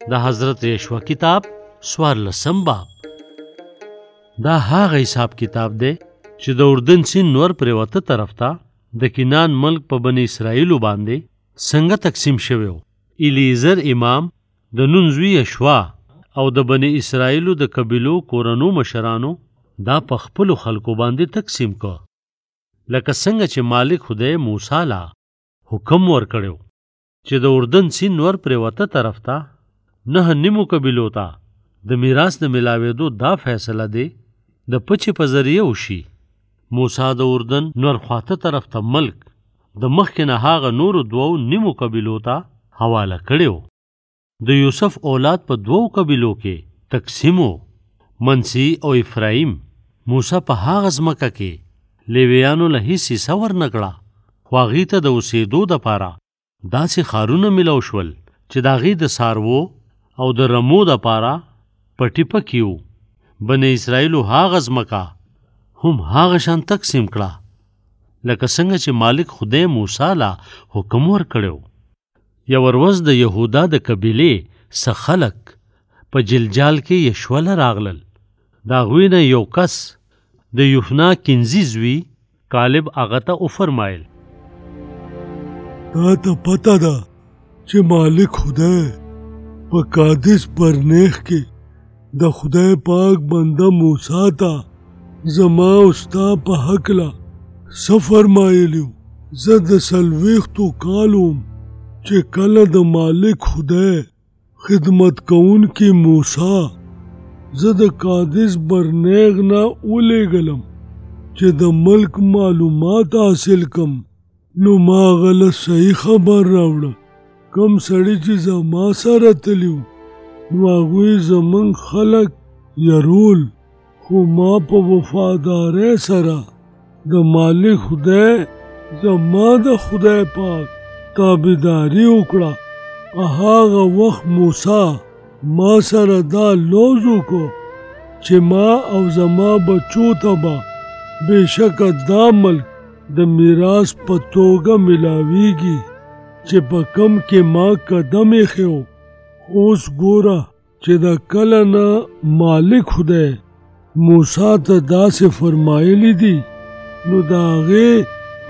د حضرت یشوع کتاب 14 باب. دا هغه حساب کتاب دی چې د اردن سیند نور پرېوته طرف ته د کنان ملک په بني اسرائیلو باندې څنګه تقسیم شوی و. الیعزر امام د نون زوی یشوع او د بني اسرائیلو د قبیلو کورنو مشرانو دا په خپلو خلکو باندې تقسیم کو، لکه څنګه چې مالک خدای موسی لا حکم ورکړو چې د اردن سیند نور پرېوته طرف ته 9 قبیلو ته د میراث د ملاوېدو دا فیصله دی د پچې په ذریعه وشي. موسی د اردن نور خواته طرف ته ملک د مخکې نه هغه نورو 2 قبیلو ته حواله کړی. د یوسف اولاد په 2 قبیلو کې تقسیمو، منسی او افرایم. موسی په هغه ځمکه کې لیویانو له هیڅ حصه ورنکړه، خو هغې ته د اوسېدو دپاره داسې ښارونه میلاو شول چې د هغې د څاروو او د رمو دپاره پټي پکې وو. بني اسرائیلو هغه ځمکه هم هغه شان تقسیم کړه لکه څنګه چې مالک خدای موسی لا حکم ورکړی. یو ورځ د یهودا د قبیلې څه خلک په جلجال کې یشوع له راغلل. د هغوی نه یو کس د یوفنا کنزي زوی کالب هغه ته وفرمایل، تا ته پته ده چې مالک خدای په قادس برنیخ کې د خدای پاک بنده موسی ته زما او ستا په هکله څه فرمایلي. زه د 40 کالو چې کله د مالک خدای خدمت کوونکي موسی زه د قادس برنیغ نه ولیږلم چې د ملک معلومات حاصل کم، نو ما غله صحیح خبر راوړه. کم سړی چې زما سره تلیو نو هغوی زمونږ خلک یرول، خو ما په وفادارۍ سره د مالک خدای زما د خدای پاک تابعداري وکړه. په هغه وخت موسی ما سره دا لوز وکړو چې ما او زما بچو ته به بېشکه دا ملک د میراث په توګه ملاویږي چې په کم کې ما قدم ایښی. اوس ګوره چې د کله نه مالک خدای موسی ته داسې فرمایلی دي نو د هغې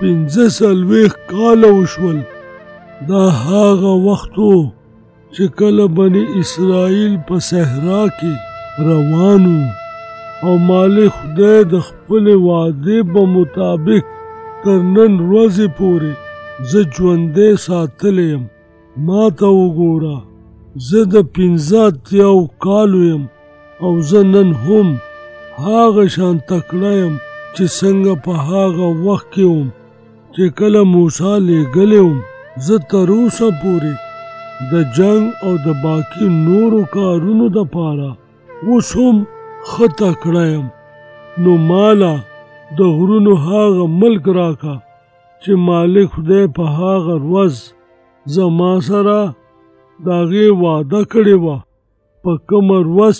45 کاله وشول. دا هغه وخت و چې کله بني اسرائیل په صحرا کې روان وو او مالک خدای د خپلې وعدې په مطابق تر نن ورځې پورې زه ژوندی ساتلی یم. ما ته وګوره، زه د 85 کالو یم او زه نن هم هغه شان تکړه یم چې څنګه په هغه وخت کې وم چې کله موسی لیږلی وم. زه تر اوسه پورې د جنگ او د باقي نورو کارونو دپاره اوس هم ښه تکړه یم. نو مالا د غرونو هغه ملک راکا چې مالک خدای په هغه ورځ زما سره د هغې وعده کړې وه. په کومه ورځ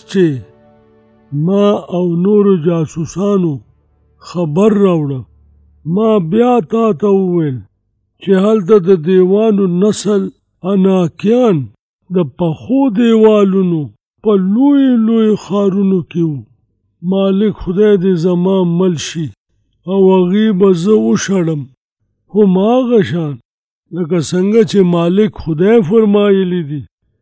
چې ما او نورو جاسوسانو خبر راوړه، ما بیا تا ته وویل چې هلته د دیوانو نسل اناکیان د پخو دیوالونو په لوی لوی ښارونو کې وو. مالک خدای دې زما مل شي او هغې به زه وشړم، هماغه شان لکه څنګه چې مالک خدای فرمایلی دي.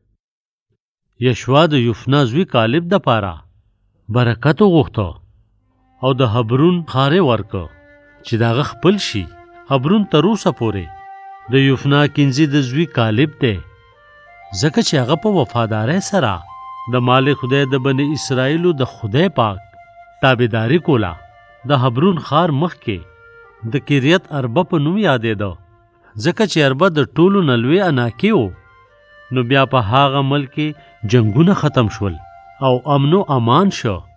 یشوع د یوفنا زوی کالب دپاره برکت وغوښته او د حبرون ښار ورکه چې د هغه خپل شي. حبرون تر اوسه پورې د یوفنا کنزي د زوی کالب دی، ځکه چې هغه په وفادارۍ سره د مالک خدای د بني اسرائیلو د خدای پاک تابعداري کوله. د حبرون ښار مخکې د کریت اربه په نوم یادېده، ځکه چې اربه د ټولو نه لوی اناکي و. نو بیا په هغه ملک کې جنګونه ختم شول او امن و امان شو.